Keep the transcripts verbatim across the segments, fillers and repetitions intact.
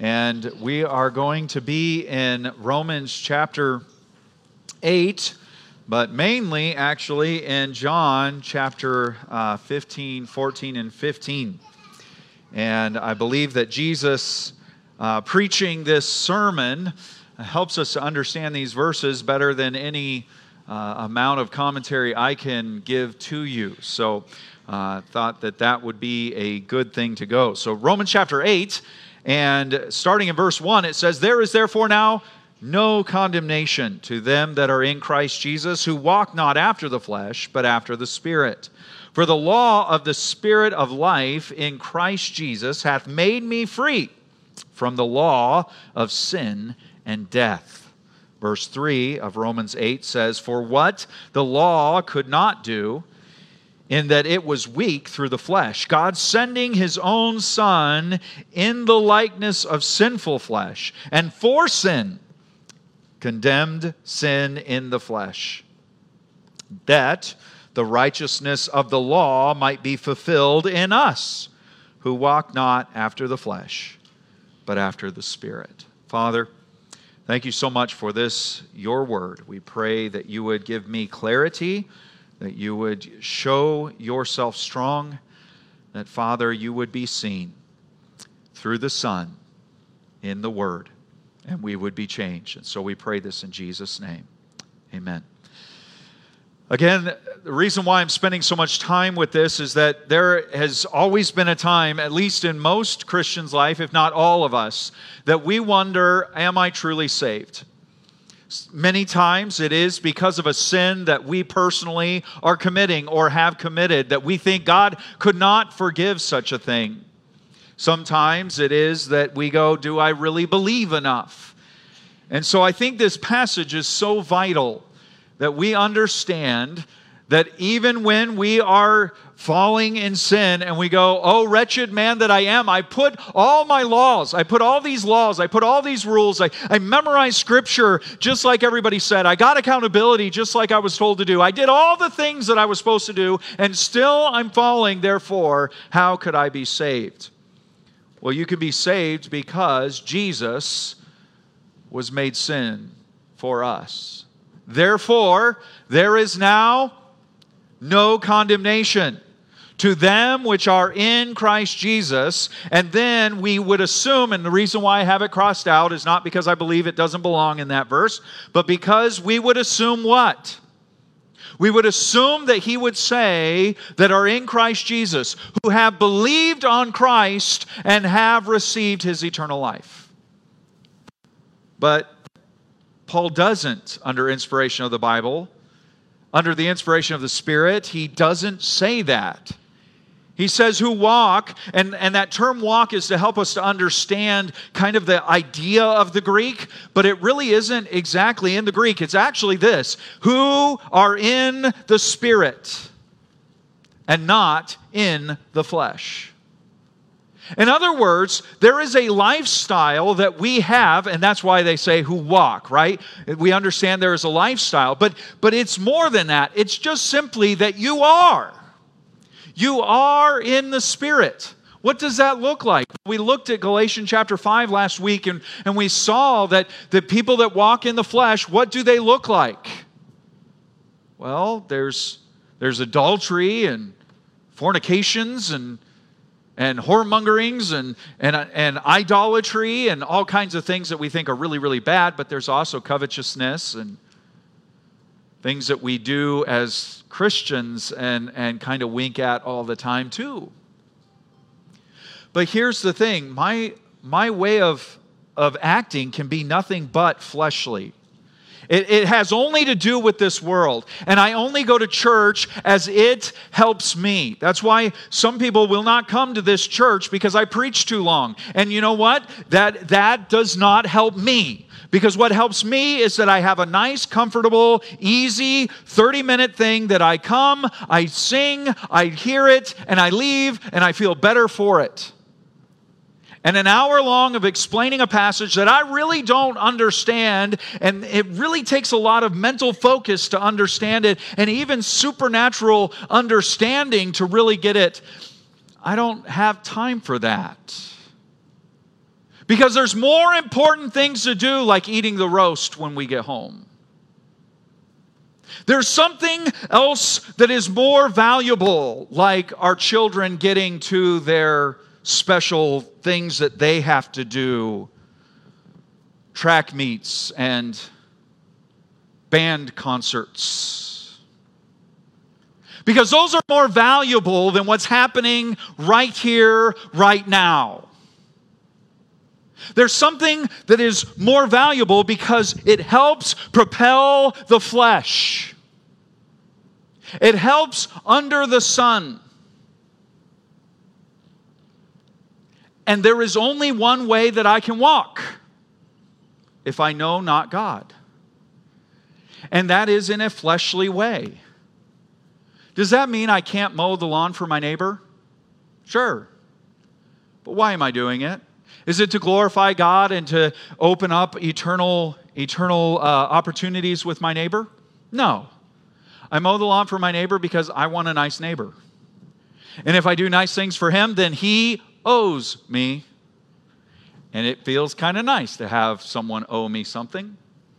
And we are going to be in Romans chapter eight, but mainly actually in John chapter uh, fifteen, fourteen, and fifteen. And I believe that Jesus uh, preaching this sermon helps us to understand these verses better than any uh, amount of commentary I can give to you. So I uh, thought that that would be a good thing to go. So Romans chapter eight, and starting in verse one, it says, "There is therefore now no condemnation to them that are in Christ Jesus, who walk not after the flesh, but after the Spirit. For the law of the Spirit of life in Christ Jesus hath made me free from the law of sin and death." Verse three of Romans eight says, "For what the law could not do, in that it was weak through the flesh, God sending His own Son in the likeness of sinful flesh, and for sin condemned sin in the flesh, that the righteousness of the law might be fulfilled in us, who walk not after the flesh, but after the Spirit." Father, thank you so much for this, your word. We pray that you would give me clarity, that you would show yourself strong, that, Father, you would be seen through the Son in the Word, and we would be changed. And so we pray this in Jesus' name. Amen. Again, the reason why I'm spending so much time with this is that there has always been a time, at least in most Christians' life, if not all of us, that we wonder, am I truly saved? Many times it is because of a sin that we personally are committing or have committed that we think God could not forgive such a thing. Sometimes it is that we go, do I really believe enough? And so I think this passage is so vital that we understand that even when we are falling in sin and we go, oh, wretched man that I am, I put all my laws, I put all these laws, I put all these rules, I, I memorized Scripture just like everybody said, I got accountability just like I was told to do, I did all the things that I was supposed to do, and still I'm falling, therefore, how could I be saved? Well, you can be saved because Jesus was made sin for us. Therefore, there is now no condemnation to them which are in Christ Jesus. And then we would assume, and the reason why I have it crossed out is not because I believe it doesn't belong in that verse, but because we would assume what? We would assume that he would say that are in Christ Jesus, who have believed on Christ and have received His eternal life. But Paul doesn't, under inspiration of the Bible, under the inspiration of the Spirit, he doesn't say that. He says who walk, and, and that term walk is to help us to understand kind of the idea of the Greek, but it really isn't exactly in the Greek. It's actually this: who are in the Spirit and not in the flesh. In other words, there is a lifestyle that we have, and that's why they say who walk, right? We understand there is a lifestyle, but, but it's more than that. It's just simply that you are. You are in the Spirit. What does that look like? We looked at Galatians chapter five last week, and, and we saw that the people that walk in the flesh, what do they look like? Well, there's, there's adultery and fornications and and whoremongerings and, and, and idolatry and all kinds of things that we think are really, really bad, but there's also covetousness and things that we do as Christians and, and kind of wink at all the time too. But here's the thing, my, my way of, of acting can be nothing but fleshly. It, it has only to do with this world. And I only go to church as it helps me. That's why some people will not come to this church because I preach too long. And you know what? That, that does not help me. Because what helps me is that I have a nice, comfortable, easy thirty-minute thing that I come, I sing, I hear it, and I leave, and I feel better for it. And an hour long of explaining a passage that I really don't understand, and it really takes a lot of mental focus to understand it, and even supernatural understanding to really get it. I don't have time for that. Because there's more important things to do, like eating the roast when we get home. There's something else that is more valuable, like our children getting to their special things that they have to do, track meets and band concerts. Because those are more valuable than what's happening right here, right now. There's something that is more valuable because it helps propel the flesh. It helps under the sun. And there is only one way that I can walk if I know not God. And that is in a fleshly way. Does that mean I can't mow the lawn for my neighbor? Sure. But why am I doing it? Is it to glorify God and to open up eternal, eternal uh, opportunities with my neighbor? No. I mow the lawn for my neighbor because I want a nice neighbor. And if I do nice things for him, then he owes me. And it feels kind of nice to have someone owe me something.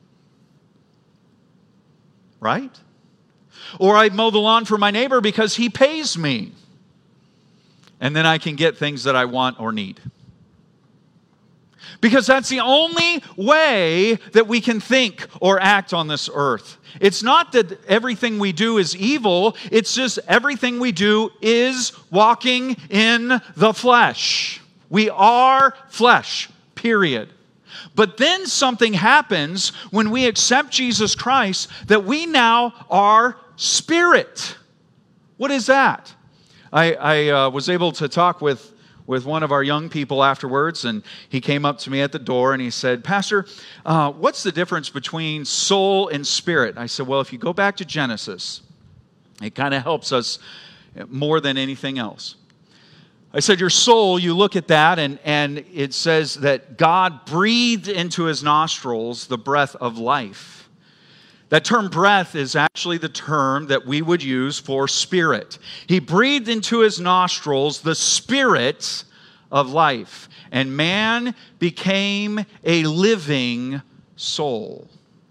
Right? Or I mow the lawn for my neighbor because he pays me. And then I can get things that I want or need. Because that's the only way that we can think or act on this earth. It's not that everything we do is evil. It's just everything we do is walking in the flesh. We are flesh, period. But then something happens when we accept Jesus Christ that we now are spirit. What is that? I, I uh, was able to talk with with one of our young people afterwards, and he came up to me at the door and he said, Pastor, uh, what's the difference between soul and spirit? I said, well, if you go back to Genesis, it kind of helps us more than anything else. I said, your soul, you look at that, and, and it says that God breathed into his nostrils the breath of life. That term breath is actually the term that we would use for spirit. He breathed into his nostrils the spirit of life, and man became a living soul.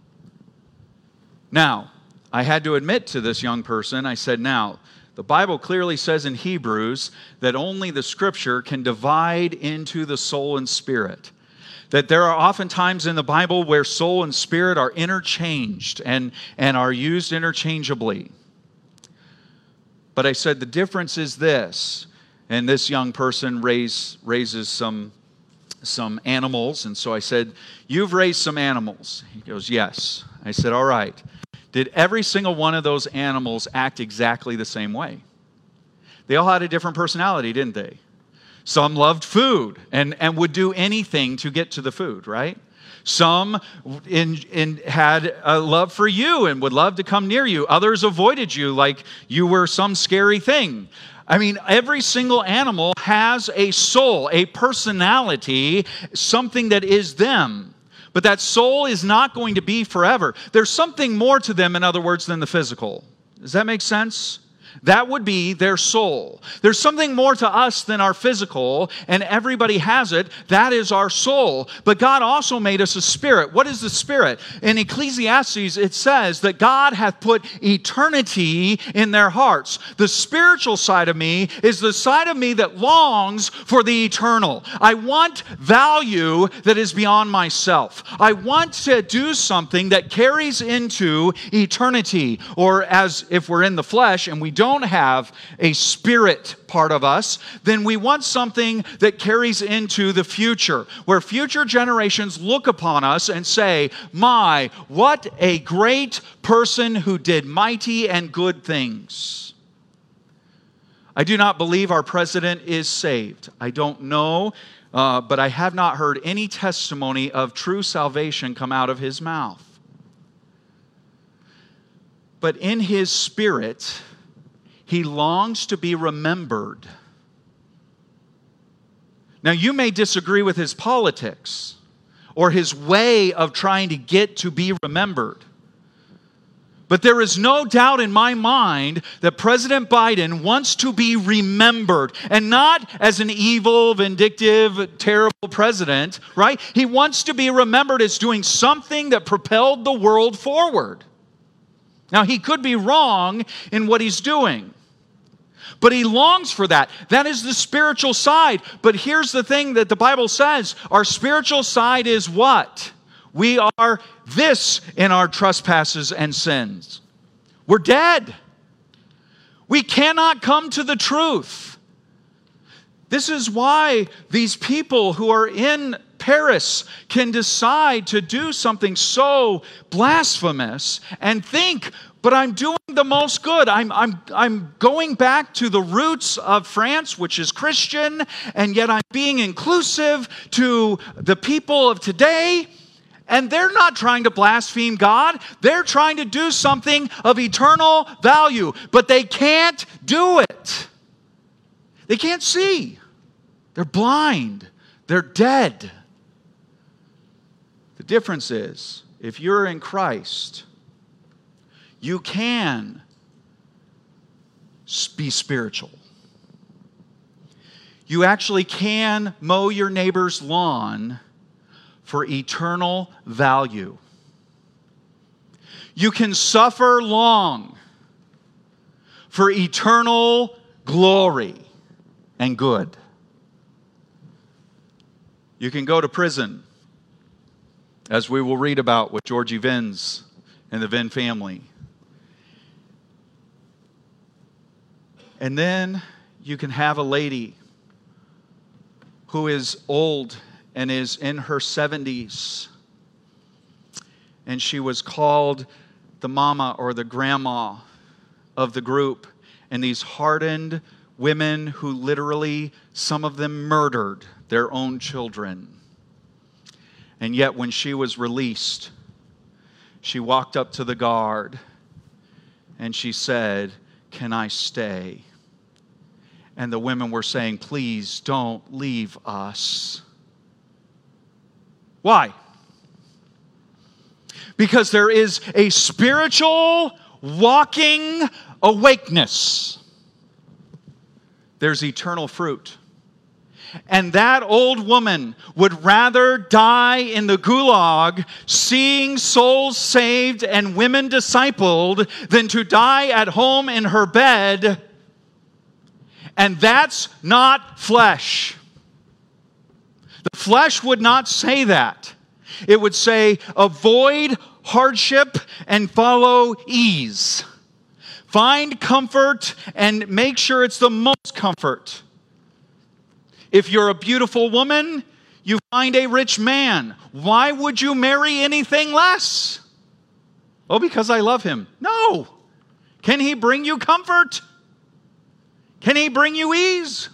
Now, I had to admit to this young person, I said, now, the Bible clearly says in Hebrews that only the Scripture can divide into the soul and spirit. That there are often times in the Bible where soul and spirit are interchanged and, and are used interchangeably. But I said the difference is this, and this young person raise, raises some, some animals, and so I said, you've raised some animals. He goes, yes. I said, all right. Did every single one of those animals act exactly the same way? They all had a different personality, didn't they? Some loved food and, and would do anything to get to the food, right? Some in, in had a love for you and would love to come near you. Others avoided you like you were some scary thing. I mean, every single animal has a soul, a personality, something that is them. But that soul is not going to be forever. There's something more to them, in other words, than the physical. Does that make sense? That would be their soul. There's something more to us than our physical, and everybody has it. That is our soul. But God also made us a spirit. What is the spirit? In Ecclesiastes, it says that God hath put eternity in their hearts. The spiritual side of me is the side of me that longs for the eternal. I want value that is beyond myself. I want to do something that carries into eternity. Or as if we're in the flesh and we don't don't have a spirit part of us, then we want something that carries into the future, where future generations look upon us and say, my, what a great person who did mighty and good things. I do not believe our president is saved. I don't know, uh, but I have not heard any testimony of true salvation come out of his mouth. But in his spirit, he longs to be remembered. Now, you may disagree with his politics or his way of trying to get to be remembered. But there is no doubt in my mind that President Biden wants to be remembered, and not as an evil, vindictive, terrible president, right? He wants to be remembered as doing something that propelled the world forward. Now, he could be wrong in what he's doing, but he longs for that. That is the spiritual side. But here's the thing that the Bible says. Our spiritual side is what? We are this in our trespasses and sins. We're dead. We cannot come to the truth. This is why these people who are in Paris can decide to do something so blasphemous and think, but I'm doing the most good. I'm, I'm, I'm going back to the roots of France, which is Christian, and yet I'm being inclusive to the people of today. And they're not trying to blaspheme God. They're trying to do something of eternal value. But they can't do it. They can't see. They're blind. They're dead. The difference is, if you're in Christ, you can be spiritual. You actually can mow your neighbor's lawn for eternal value. You can suffer long for eternal glory and good. You can go to prison, as we will read about with Georgie Vins and the Vin family. And then you can have a lady who is old and is in her seventies. And she was called the mama or the grandma of the group. And these hardened women who literally, some of them murdered their own children. And yet when she was released, she walked up to the guard and she said, "Can I stay?" And the women were saying, "Please don't leave us." Why? Because there is a spiritual walking awakeness. There's eternal fruit. And that old woman would rather die in the gulag seeing souls saved and women discipled than to die at home in her bed. And that's not flesh. The flesh would not say that. It would say, avoid hardship and follow ease. Find comfort and make sure it's the most comfort. If you're a beautiful woman, you find a rich man. Why would you marry anything less? Oh, because I love him. No. Can he bring you comfort? Can he bring you ease?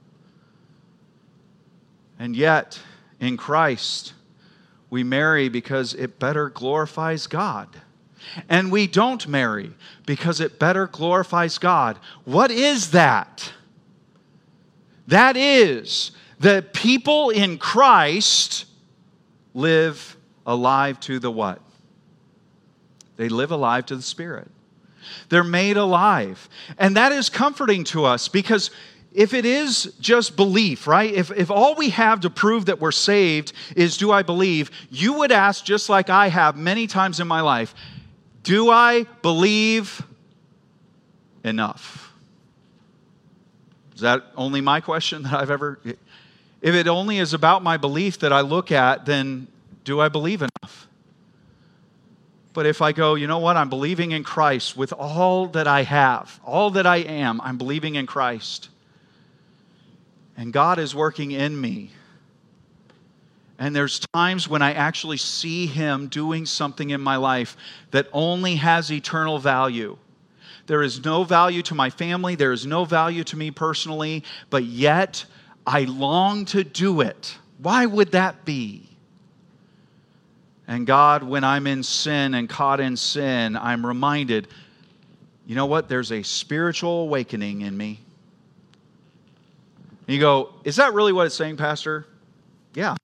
And yet, in Christ, we marry because it better glorifies God. And we don't marry because it better glorifies God. What is that? That is that people in Christ live alive to the what? They live alive to the Spirit. They're made alive. And that is comforting to us because if it is just belief, right? If, if all we have to prove that we're saved is, do I believe? You would ask, just like I have many times in my life, do I believe enough? Is that only my question that I've ever... If it only is about my belief that I look at, then do I believe enough? But if I go, you know what? I'm believing in Christ with all that I have, all that I am, I'm believing in Christ. And God is working in me. And there's times when I actually see Him doing something in my life that only has eternal value. There is no value to my family. There is no value to me personally. But yet, I long to do it. Why would that be? And God, when I'm in sin and caught in sin, I'm reminded, you know what? There's a spiritual awakening in me. And you go, is that really what it's saying, Pastor? Yeah.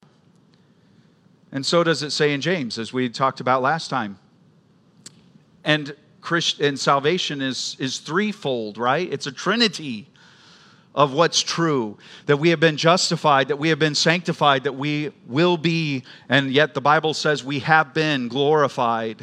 And so does it say in James, as we talked about last time. And Christ and salvation is, is threefold, right? It's a trinity of what's true. That we have been justified, that we have been sanctified, that we will be, and yet the Bible says we have been glorified.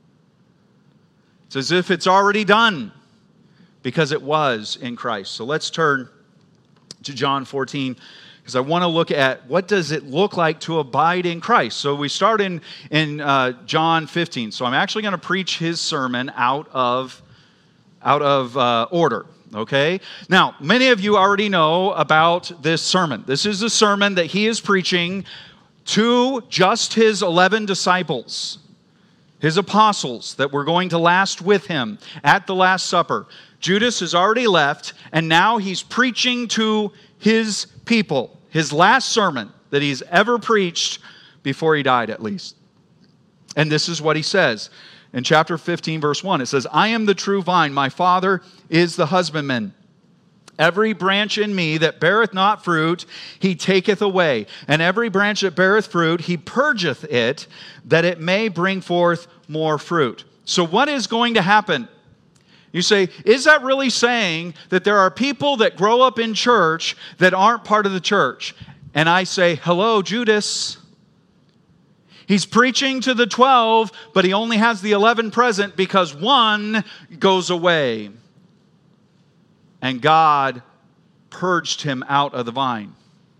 It's as if it's already done, because it was in Christ. So let's turn to John fourteen, because I want to look at what does it look like to abide in Christ. So we start in, in uh, John fifteen. So I'm actually going to preach his sermon out of, out of uh, order. Okay? Now, many of you already know about this sermon. This is a sermon that he is preaching to just his eleven disciples, his apostles that were going to last with him at the Last Supper. Judas has already left, and now he's preaching to his people, his last sermon that he's ever preached before he died, at least. And this is what he says. In chapter fifteen, verse one, it says, I am the true vine, my Father is the husbandman. Every branch in me that beareth not fruit, he taketh away. And every branch that beareth fruit, he purgeth it, that it may bring forth more fruit. So what is going to happen? You say, is that really saying that there are people that grow up in church that aren't part of the church? And I say, hello, Judas. He's preaching to the twelve, but he only has the eleven present because one goes away. And God purged him out of the vine.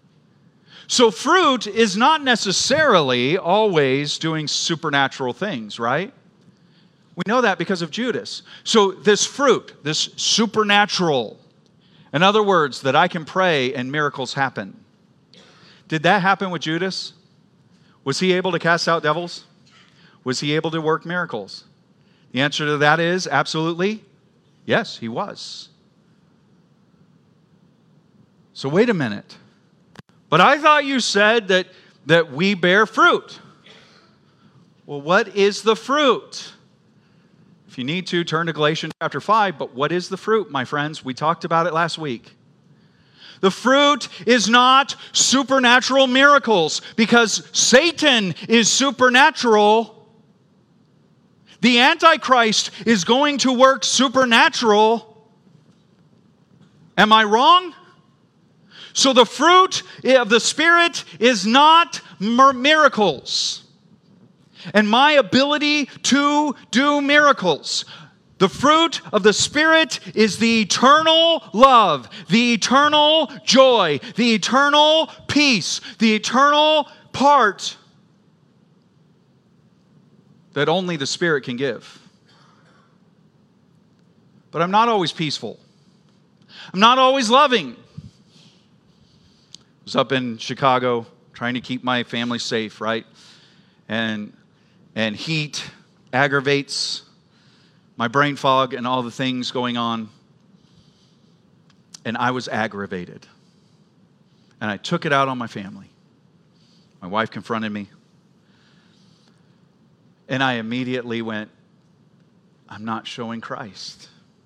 So fruit is not necessarily always doing supernatural things, right? We know that because of Judas. So this fruit, this supernatural, in other words, that I can pray and miracles happen. Did that happen with Judas? Was he able to cast out devils? Was he able to work miracles? The answer to that is absolutely yes, he was. So wait a minute. But I thought you said that, that we bear fruit. Well, what is the fruit? If you need to, turn to Galatians chapter five. But what is the fruit, my friends? We talked about it last week. The fruit is not supernatural miracles, because Satan is supernatural. The Antichrist is going to work supernatural. Am I wrong? So the fruit of the Spirit is not miracles. And my ability to do miracles. The fruit of the Spirit is the eternal love, the eternal joy, the eternal peace, the eternal part that only the Spirit can give. But I'm not always peaceful. I'm not always loving. I was up in Chicago trying to keep my family safe, right? And, and heat aggravates my brain fog and all the things going on. And I was aggravated. And I took it out on my family. My wife confronted me. And I immediately went, I'm not showing Christ.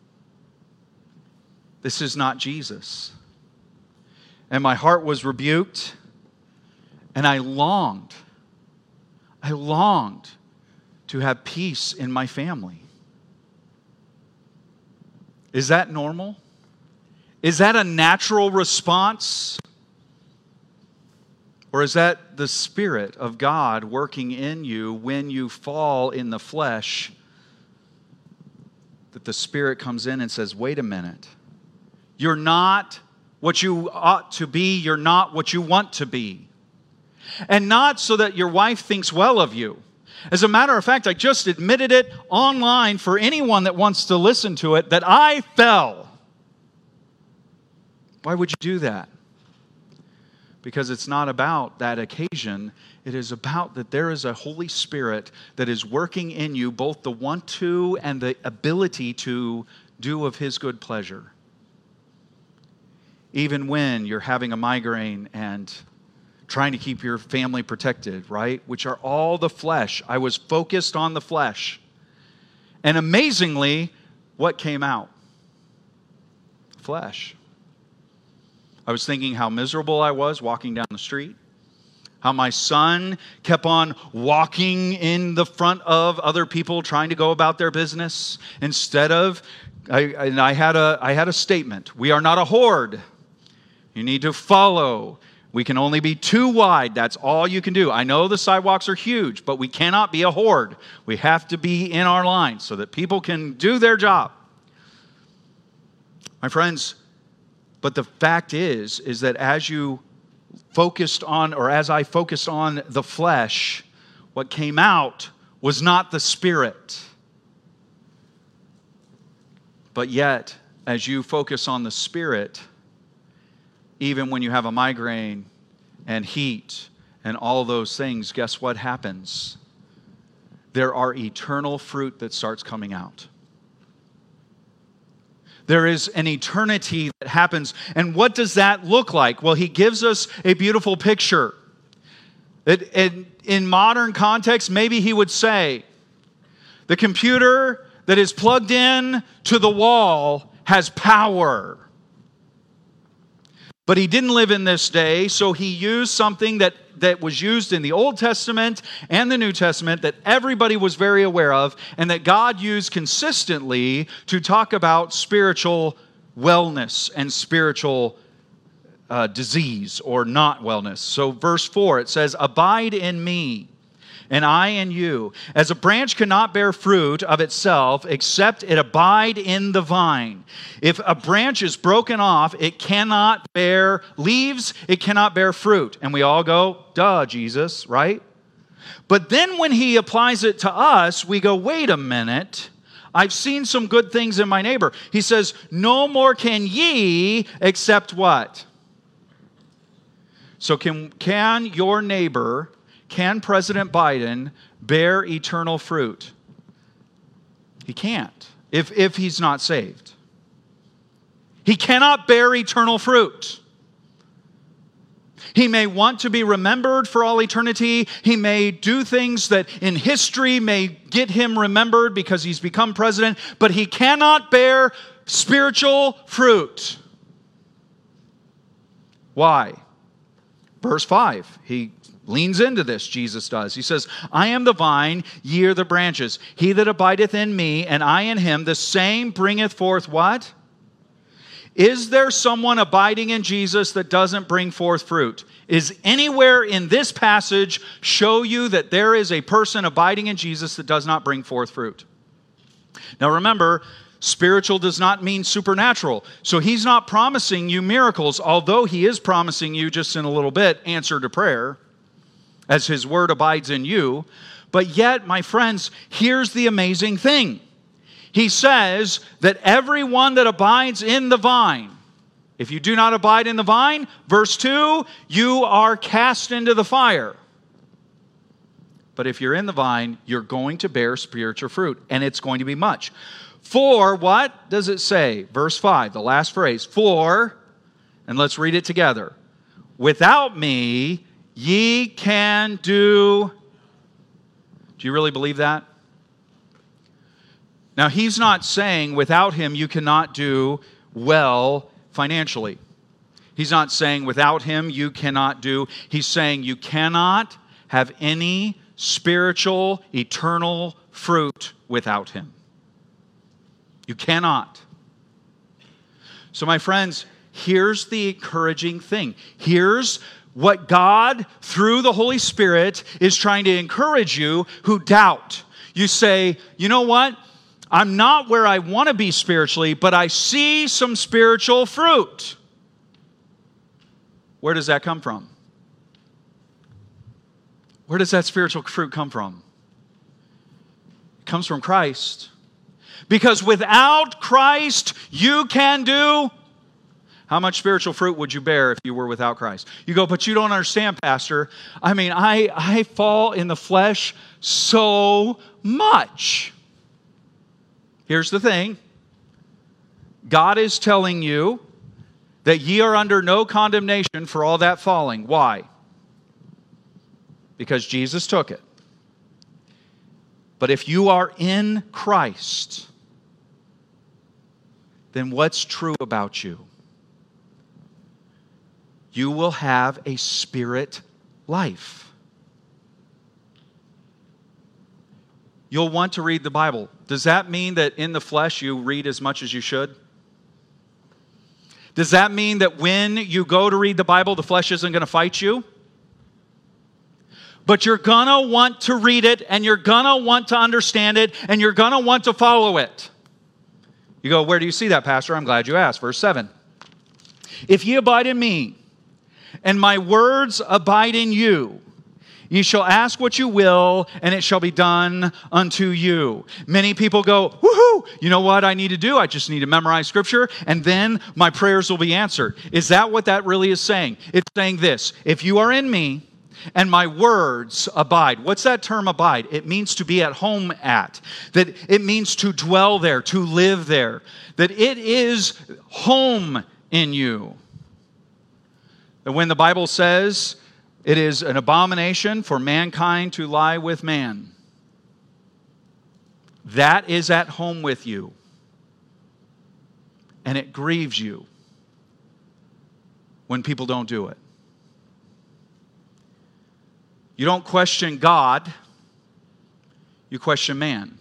This is not Jesus. And my heart was rebuked. And I longed. I longed to have peace in my family. Is that normal? Is that a natural response? Or is that the Spirit of God working in you when you fall in the flesh? That the Spirit comes in and says, wait a minute. You're not what you ought to be. You're not what you want to be. And not so that your wife thinks well of you. As a matter of fact, I just admitted it online for anyone that wants to listen to it, that I fell. Why would you do that? Because it's not about that occasion. It is about that there is a Holy Spirit that is working in you both the want to and the ability to do of His good pleasure. Even when you're having a migraine and trying to keep your family protected, right? Which are all the flesh. I was focused on the flesh. And amazingly, what came out? Flesh. I was thinking how miserable I was walking down the street, How my son kept on walking in the front of other people trying to go about their business instead of, I, and I had a, I had a statement. We are not a horde. You need to follow. We can only be two wide. That's all you can do. I know the sidewalks are huge, but we cannot be a horde. We have to be in our line so that people can do their job. My friends, but the fact is, is that as you focused on, or as I focused on the flesh, what came out was not the Spirit. But yet, as you focus on the Spirit, even when you have a migraine and heat and all those things, guess what happens? There are eternal fruit that starts coming out. There is an eternity that happens. And what does that look like? Well, he gives us a beautiful picture. It, it, in modern context, maybe he would say, the computer that is plugged in to the wall has power. But he didn't live in this day, so he used something that, that was used in the Old Testament and the New Testament that everybody was very aware of, and that God used consistently to talk about spiritual wellness and spiritual uh, disease or not wellness. So verse four, it says, "Abide in me, and I in you. As a branch cannot bear fruit of itself except it abide in the vine. If a branch is broken off, it cannot bear leaves, it cannot bear fruit." And we all go, duh, Jesus, right? But then when he applies it to us, we go, wait a minute. I've seen some good things in my neighbor. He says, no more can ye except what? So can, can your neighbor... Can President Biden bear eternal fruit? He can't, if, if he's not saved. He cannot bear eternal fruit. He may want to be remembered for all eternity. He may do things that in history may get him remembered because he's become president, but he cannot bear spiritual fruit. Why? Verse five, he leans into this, Jesus does. He says, I am the vine, ye are the branches. He that abideth in me, and I in him, the same bringeth forth what? Is there someone abiding in Jesus that doesn't bring forth fruit? Is anywhere in this passage show you that there is a person abiding in Jesus that does not bring forth fruit? Now remember, spiritual does not mean supernatural. So he's not promising you miracles, although he is promising you, just in a little bit, answer to prayer, as his word abides in you. But yet, my friends, here's the amazing thing. He says that everyone that abides in the vine, if you do not abide in the vine, verse two, you are cast into the fire. But if you're in the vine, you're going to bear spiritual fruit, and it's going to be much. For, what does it say? Verse five, the last phrase. For, and let's read it together. Without me, ye can do. Do you really believe that? Now, he's not saying without him you cannot do well financially. He's not saying without him you cannot do. He's saying you cannot have any spiritual, eternal fruit without him. You cannot. So, my friends, here's the encouraging thing. Here's what God, through the Holy Spirit, is trying to encourage you who doubt. You say, you know what? I'm not where I want to be spiritually, but I see some spiritual fruit. Where does that come from? Where does that spiritual fruit come from? It comes from Christ. Because without Christ, you can do. How much spiritual fruit would you bear if you were without Christ? You go, but you don't understand, Pastor. I mean, I, I fall in the flesh so much. Here's the thing. God is telling you that ye are under no condemnation for all that falling. Why? Because Jesus took it. But if you are in Christ, then what's true about you? You will have a spirit life. You'll want to read the Bible. Does that mean that in the flesh you read as much as you should? Does that mean that when you go to read the Bible, the flesh isn't going to fight you? But you're going to want to read it, and you're going to want to understand it, and you're going to want to follow it. You go, where do you see that, Pastor? I'm glad you asked. Verse seven. If ye abide in me, and my words abide in you, ye shall ask what you will, and it shall be done unto you. Many people go, woohoo, you know what I need to do? I just need to memorize Scripture, and then my prayers will be answered. Is that what that really is saying? It's saying this: if you are in me, and my words abide. What's that term abide? It means to be at home at. That it means to dwell there, to live there. That it is home in you. That when the Bible says it is an abomination for mankind to lie with man, that is at home with you. And it grieves you when people don't do it. You don't question God, you question man.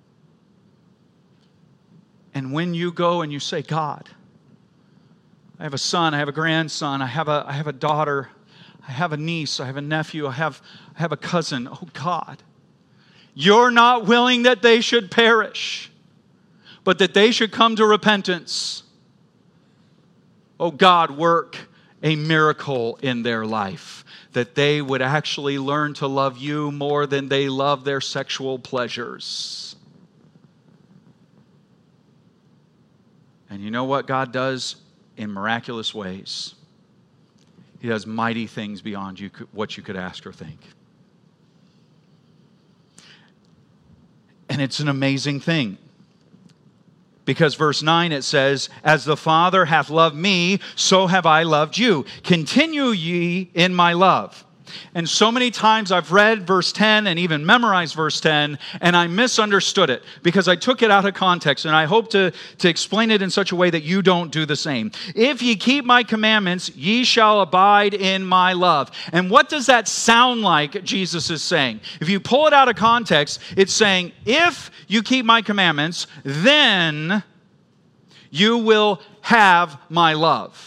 And when you go and you say, God, I have a son, I have a grandson, I have a, I have a daughter, I have a niece, I have a nephew, I have, I have a cousin. Oh God, you're not willing that they should perish, but that they should come to repentance. Oh God, work a miracle in their life, that they would actually learn to love you more than they love their sexual pleasures. And you know what God does in miraculous ways? He does mighty things beyond you, what you could ask or think. And it's an amazing thing. Because verse nine it says, as the Father hath loved me, so have I loved you. Continue ye in my love. And so many times I've read verse ten and even memorized verse ten, and I misunderstood it because I took it out of context, and I hope to, to explain it in such a way that you don't do the same. If ye keep my commandments, ye shall abide in my love. And what does that sound like Jesus is saying? If you pull it out of context, it's saying, if you keep my commandments, then you will have my love.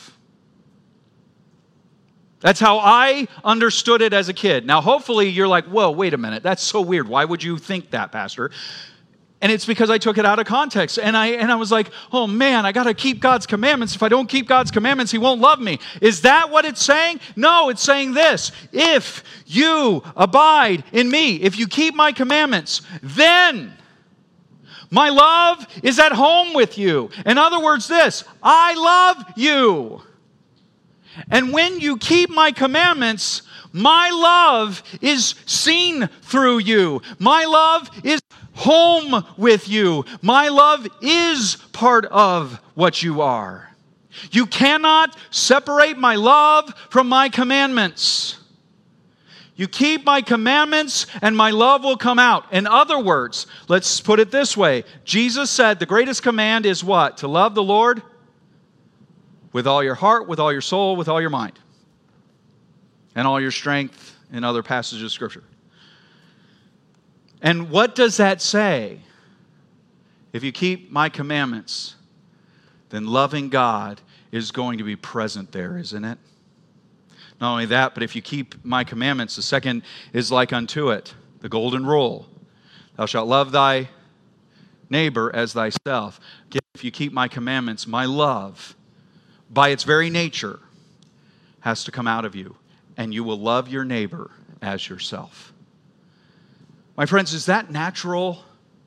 That's how I understood it as a kid. Now, hopefully you're like, whoa, wait a minute. That's so weird. Why would you think that, Pastor? And it's because I took it out of context. And I and I was like, oh man, I got to keep God's commandments. If I don't keep God's commandments, He won't love me. Is that what it's saying? No, it's saying this. If you abide in me, if you keep my commandments, then my love is at home with you. In other words, this, I love you. And when you keep my commandments, my love is seen through you. My love is home with you. My love is part of what you are. You cannot separate my love from my commandments. You keep my commandments and my love will come out. In other words, let's put it this way. Jesus said the greatest command is what? To love the Lord with all your heart, with all your soul, with all your mind, and all your strength, in other passages of Scripture. And what does that say? If you keep my commandments, then loving God is going to be present there, isn't it? Not only that, but if you keep my commandments, the second is like unto it, the golden rule. Thou shalt love thy neighbor as thyself. If you keep my commandments, my love, by its very nature, has to come out of you. And you will love your neighbor as yourself. My friends, is that natural?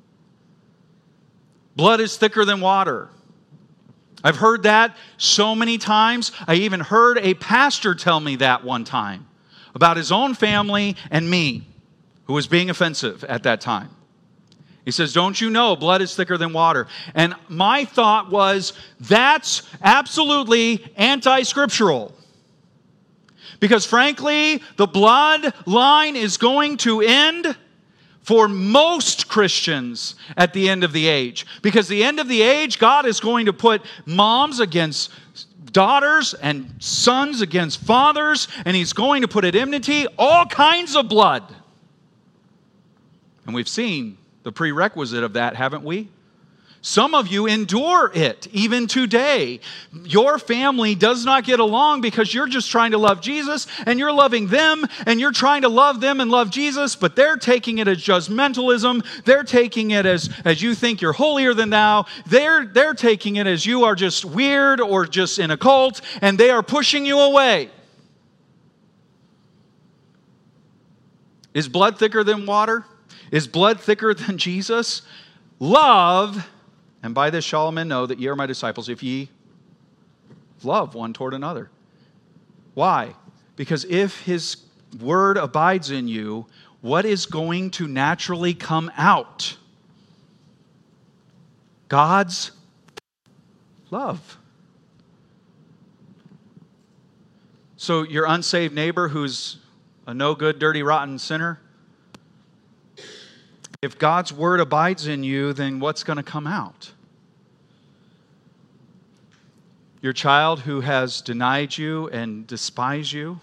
Blood is thicker than water. I've heard that so many times. I even heard a pastor tell me that one time about his own family and me, who was being offensive at that time. He says, don't you know blood is thicker than water? And my thought was, that's absolutely anti-scriptural. Because frankly, the bloodline is going to end for most Christians at the end of the age. Because the end of the age, God is going to put moms against daughters and sons against fathers, and He's going to put at enmity all kinds of blood. And we've seen the prerequisite of that, haven't we? Some of you endure it even today. Your family does not get along because you're just trying to love Jesus and you're loving them and you're trying to love them and love Jesus, but they're taking it as judgmentalism. They're taking it as, as you think you're holier than thou. They're, they're taking it as you are just weird or just in a cult, and they are pushing you away. Is blood thicker than water? Is blood thicker than Jesus? Love, and by this shall all men know that ye are my disciples, if ye love one toward another. Why? Because if His word abides in you, what is going to naturally come out? God's love. So your unsaved neighbor who's a no good, dirty, rotten sinner, if God's word abides in you, then what's going to come out? Your child who has denied you and despised you.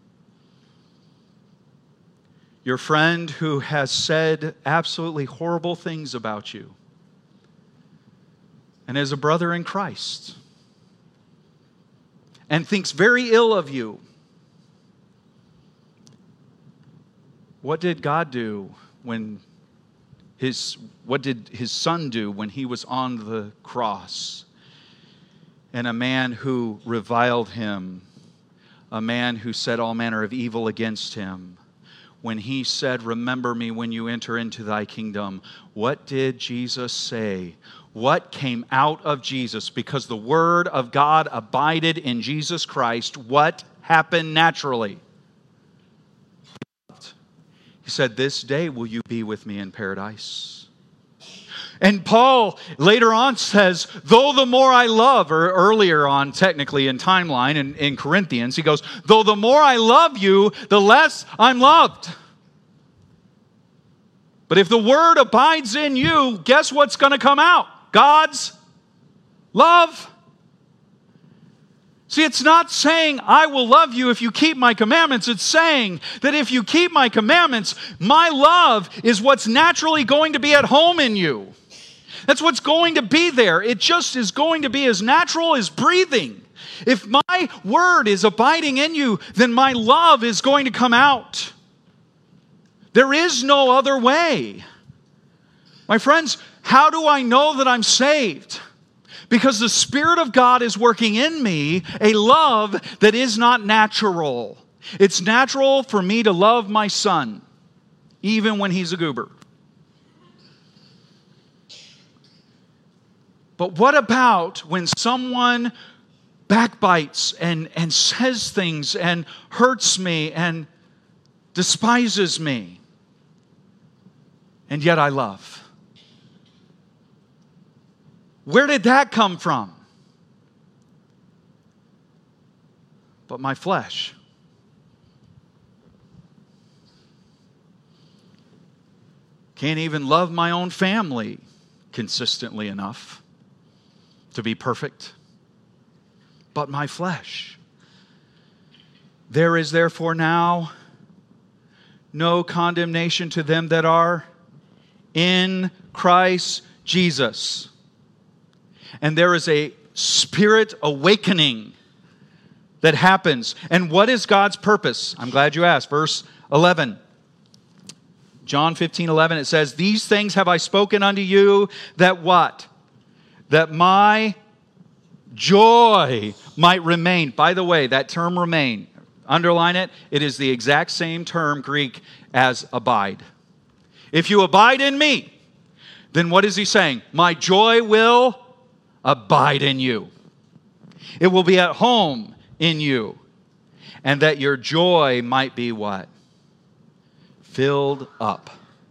Your friend who has said absolutely horrible things about you. And is a brother in Christ. And thinks very ill of you. What did God do when His, what did His Son do when He was on the cross? And a man who reviled Him, a man who said all manner of evil against Him, when He said, remember me when you enter into thy kingdom, what did Jesus say? What came out of Jesus? Because the word of God abided in Jesus Christ, what happened naturally? He said, this day will you be with me in paradise. And Paul later on says, though the more I love, or earlier on technically in timeline in, in Corinthians, he goes, though the more I love you, the less I'm loved. But if the word abides in you, guess what's going to come out? God's love. See, it's not saying, I will love you if you keep my commandments. It's saying that if you keep my commandments, my love is what's naturally going to be at home in you. That's what's going to be there. It just is going to be as natural as breathing. If my word is abiding in you, then my love is going to come out. There is no other way. My friends, how do I know that I'm saved? Because the Spirit of God is working in me a love that is not natural. It's natural for me to love my son, even when he's a goober. But what about when someone backbites and, and says things and hurts me and despises me, and yet I love? Where did that come from? But my flesh. Can't even love my own family consistently enough to be perfect. But my flesh. There is therefore now no condemnation to them that are in Christ Jesus. And there is a spirit awakening that happens. And what is God's purpose? I'm glad you asked. Verse eleven. John fifteen eleven, it says, these things have I spoken unto you, that what? That my joy might remain. By the way, that term remain, underline it, it is the exact same term Greek as abide. If you abide in me, then what is he saying? My joy will abide in you. It will be at home in you. And that your joy might be what? Filled up.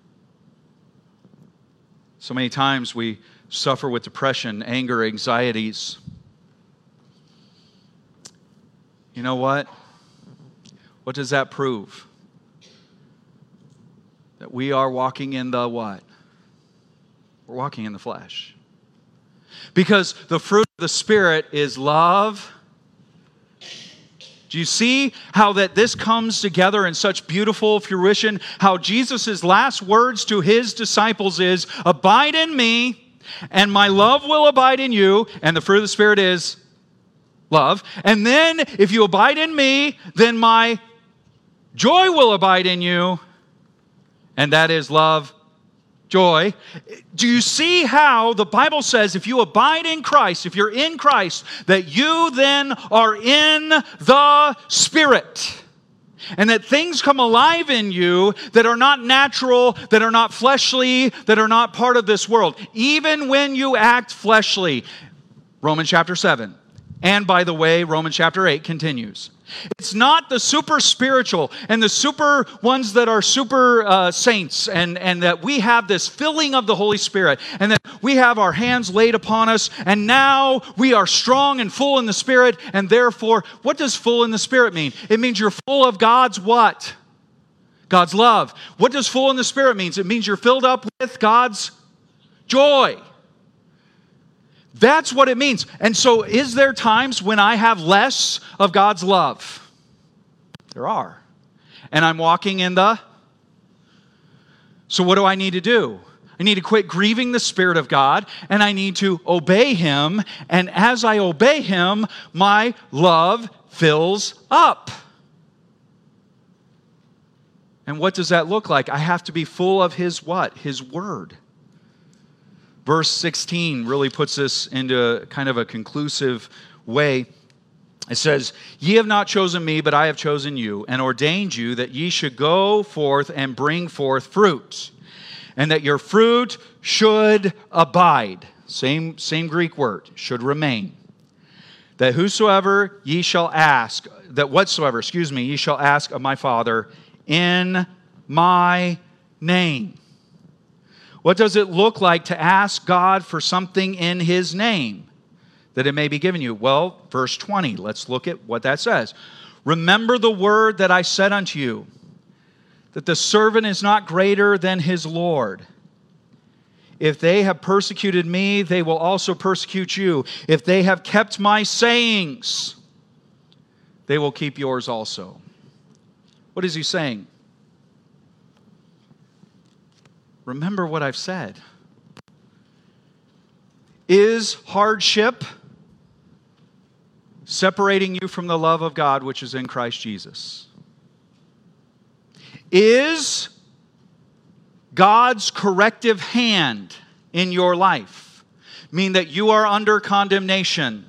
So many times we suffer with depression, anger, anxieties. You know what? What does that prove? that we are walking in the what? We're walking in the flesh. Because the fruit of the Spirit is love. Do you see how that this comes together in such beautiful fruition? How Jesus' last words to his disciples is, abide in me, and my love will abide in you. And the fruit of the Spirit is love. And then if you abide in me, then my joy will abide in you. And that is love, joy. Do you see how the Bible says if you abide in Christ, if you're in Christ, that you then are in the Spirit? And that things come alive in you that are not natural, that are not fleshly, that are not part of this world. Even when you act fleshly. Romans chapter seven. And by the way, Romans chapter eight continues. It's not the super spiritual and the super ones that are super uh, saints and, and that we have this filling of the Holy Spirit and that we have our hands laid upon us and now we are strong and full in the Spirit, and therefore, what does full in the Spirit mean? It means you're full of God's what? God's love. What does full in the Spirit mean? It means you're filled up with God's joy. That's what it means. And so is there times when I have less of God's love? There are. And I'm walking in the... So what do I need to do? I need to quit grieving the Spirit of God, and I need to obey Him. And as I obey Him, my love fills up. And what does that look like? I have to be full of His what? His Word. Verse sixteen really puts this into kind of a conclusive way. It says, ye have not chosen me, but I have chosen you, and ordained you that ye should go forth and bring forth fruit, and that your fruit should abide. Same, same Greek word, should remain. That whosoever ye shall ask, that whatsoever, excuse me, ye shall ask of my Father in my name. What does it look like to ask God for something in His name that it may be given you? Well, verse twenty, let's look at what that says. Remember the word that I said unto you, that the servant is not greater than his Lord. If they have persecuted me, they will also persecute you. If they have kept my sayings, they will keep yours also. What is he saying? Remember what I've said. Is hardship separating you from the love of God which is in Christ Jesus? Is God's corrective hand in your life mean that you are under condemnation?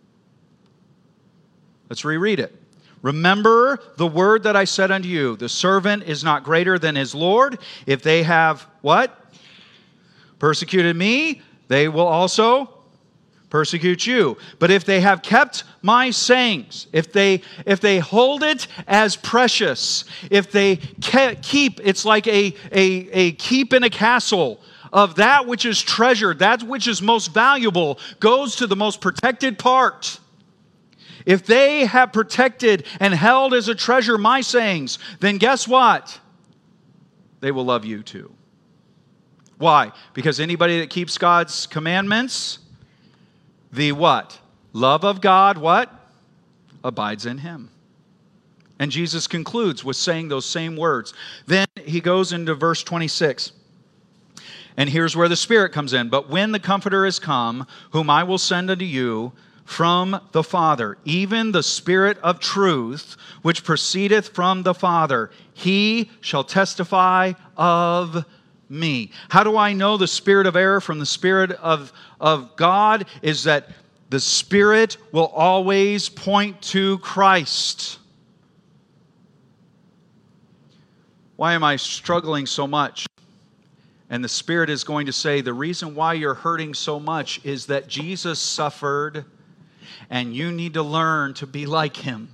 Let's reread it. Remember the word that I said unto you, the servant is not greater than his Lord. If they have, what? Persecuted me, they will also persecute you. But if they have kept my sayings, if they if they hold it as precious, if they keep, it's like a, a, a keep in a castle of that which is treasured, that which is most valuable, goes to the most protected part. If they have protected and held as a treasure my sayings, then guess what? They will love you too. Why? Because anybody that keeps God's commandments, the what? Love of God, what? Abides in him. And Jesus concludes with saying those same words. Then he goes into verse twenty-six. And here's where the Spirit comes in. But when the Comforter is come, whom I will send unto you from the Father, even the Spirit of truth, which proceedeth from the Father, he shall testify of me. How do I know the spirit of error from the Spirit of, of God? Is that the Spirit will always point to Christ. Why am I struggling so much? And the Spirit is going to say, the reason why you're hurting so much is that Jesus suffered, and you need to learn to be like him.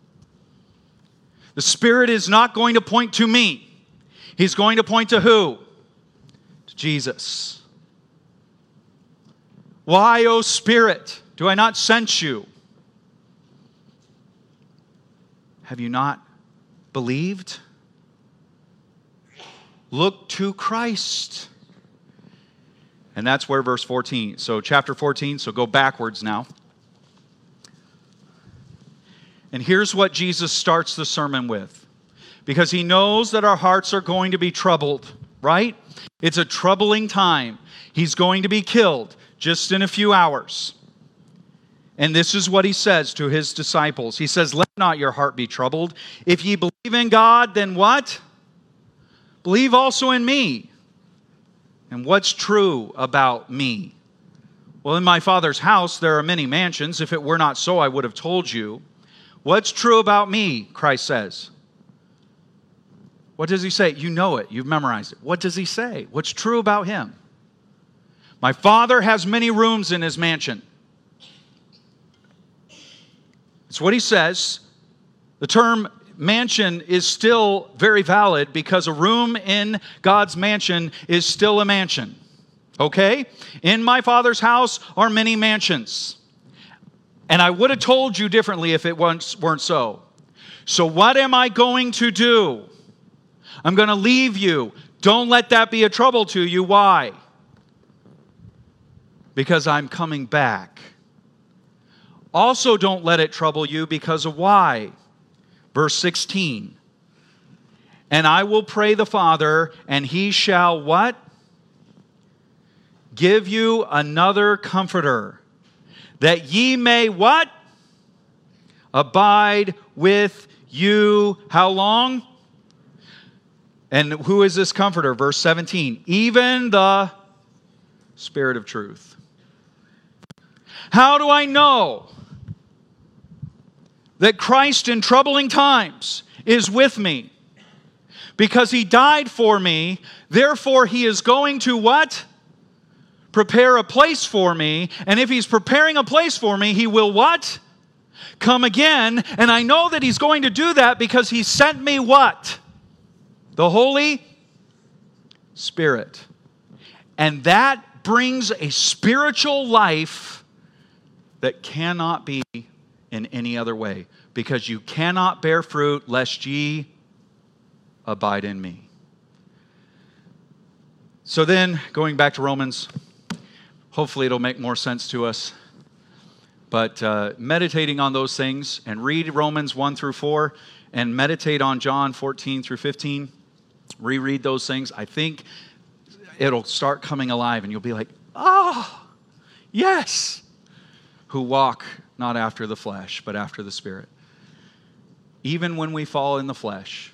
The Spirit is not going to point to me. He's going to point to who? To Jesus. Why, O Spirit, do I not sense you? Have you not believed? Look to Christ. And that's where verse fourteen, so chapter fourteen, so go backwards now. And here's what Jesus starts the sermon with. Because he knows that our hearts are going to be troubled, right? It's a troubling time. He's going to be killed just in a few hours. And this is what he says to his disciples. He says, let not your heart be troubled. If ye believe in God, then what? Believe also in me. And what's true about me? Well, in my Father's house there are many mansions. If it were not so, I would have told you. What's true about me, Christ says. What does he say? You know it. You've memorized it. What does he say? What's true about him? My Father has many rooms in his mansion. It's what he says. The term mansion is still very valid because a room in God's mansion is still a mansion. Okay? In my Father's house are many mansions. And I would have told you differently if it weren't so. So what am I going to do? I'm going to leave you. Don't let that be a trouble to you. Why? Because I'm coming back. Also don't let it trouble you because of why? Verse sixteen. And I will pray the Father, and he shall what? Give you another comforter, that ye may what? Abide with you. How long? And who is this comforter? Verse seventeen. Even the Spirit of truth. How do I know that Christ in troubling times is with me? Because he died for me, therefore he is going to what? Prepare a place for me. And if he's preparing a place for me, he will what? Come again. And I know that he's going to do that because he sent me what? The Holy Spirit. And that brings a spiritual life that cannot be in any other way. Because you cannot bear fruit lest ye abide in me. So then, going back to Romans, hopefully it'll make more sense to us. But uh, meditating on those things, and read Romans one through four, and meditate on John fourteen through fifteen. Reread those things. I think it'll start coming alive, and you'll be like, ah, oh, yes. Who walk not after the flesh, but after the Spirit. Even when we fall in the flesh,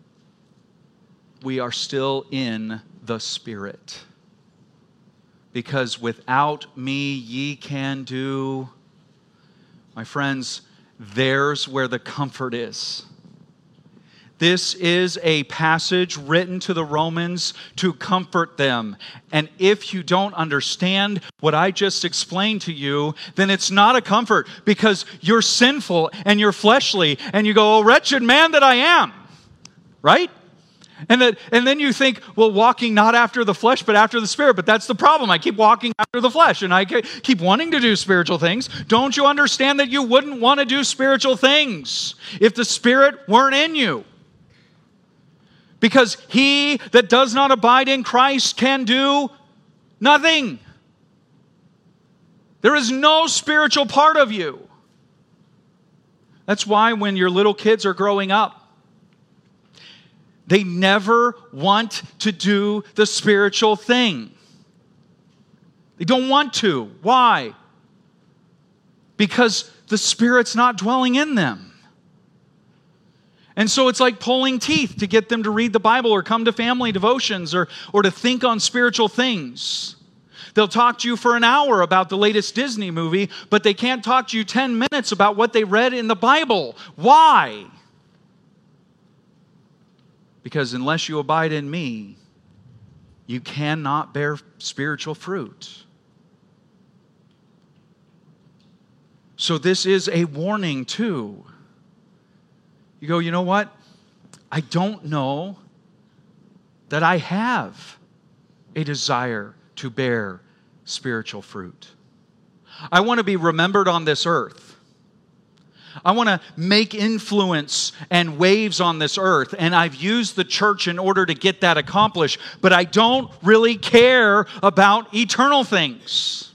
we are still in the Spirit. Because without me ye can do, my friends, there's where the comfort is. This is a passage written to the Romans to comfort them. And if you don't understand what I just explained to you, then it's not a comfort because you're sinful and you're fleshly and you go, oh, wretched man that I am. Right? And that, and then you think, well, walking not after the flesh, but after the Spirit. But that's the problem. I keep walking after the flesh, and I keep wanting to do spiritual things. Don't you understand that you wouldn't want to do spiritual things if the Spirit weren't in you? Because he that does not abide in Christ can do nothing. There is no spiritual part of you. That's why when your little kids are growing up, they never want to do the spiritual thing. They don't want to. Why? Because the Spirit's not dwelling in them. And so it's like pulling teeth to get them to read the Bible or come to family devotions or, or to think on spiritual things. They'll talk to you for an hour about the latest Disney movie, but they can't talk to you ten minutes about what they read in the Bible. Why? Because unless you abide in me, you cannot bear spiritual fruit. So this is a warning too. You go, you know what? I don't know that I have a desire to bear spiritual fruit. I want to be remembered on this earth. I want to make influence and waves on this earth, and I've used the church in order to get that accomplished, but I don't really care about eternal things.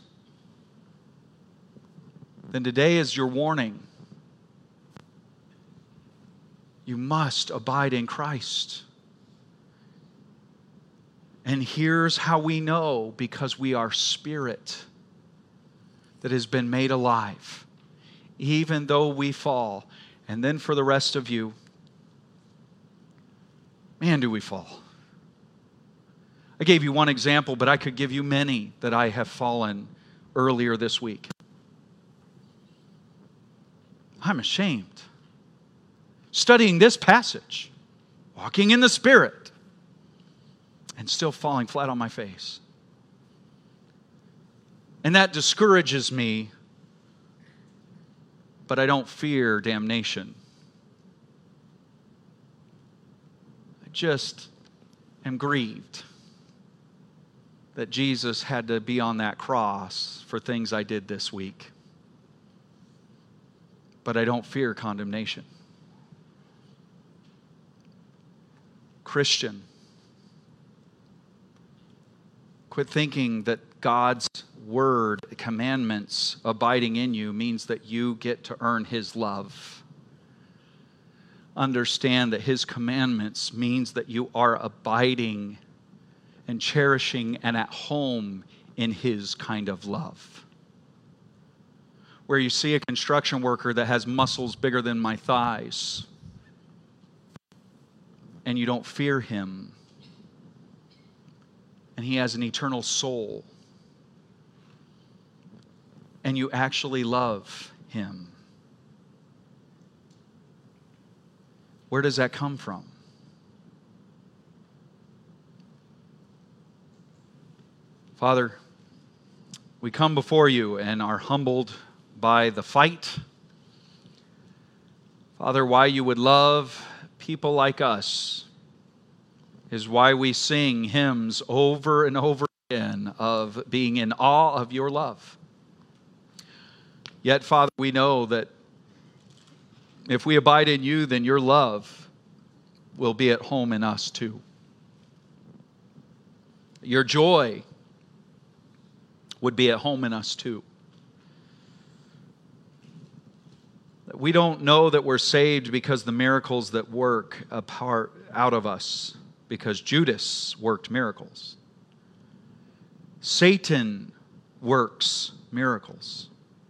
Then today is your warning. You must abide in Christ. And here's how we know, because we are spirit that has been made alive, even though we fall. And then for the rest of you, man, do we fall. I gave you one example, but I could give you many that I have fallen earlier this week. I'm ashamed. Studying this passage, walking in the Spirit, and still falling flat on my face. And that discourages me, but I don't fear damnation. I just am grieved that Jesus had to be on that cross for things I did this week. But I don't fear condemnation. Christian, quit thinking that God's word, commandments, abiding in you means that you get to earn His love. Understand that His commandments means that you are abiding and cherishing and at home in His kind of love. Where you see a construction worker that has muscles bigger than my thighs, and you don't fear him, and he has an eternal soul, and you actually love him. Where does that come from? Father, we come before you and are humbled by the fight. Father, why you would love people like us is why we sing hymns over and over again of being in awe of your love. Yet, Father, we know that if we abide in you, then your love will be at home in us too. Your joy would be at home in us too. We don't know that we're saved because the miracles that work apart out of us, because Judas worked miracles. Satan works miracles.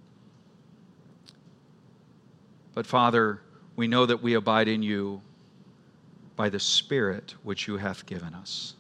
But Father, we know that we abide in you by the Spirit which you hath given us.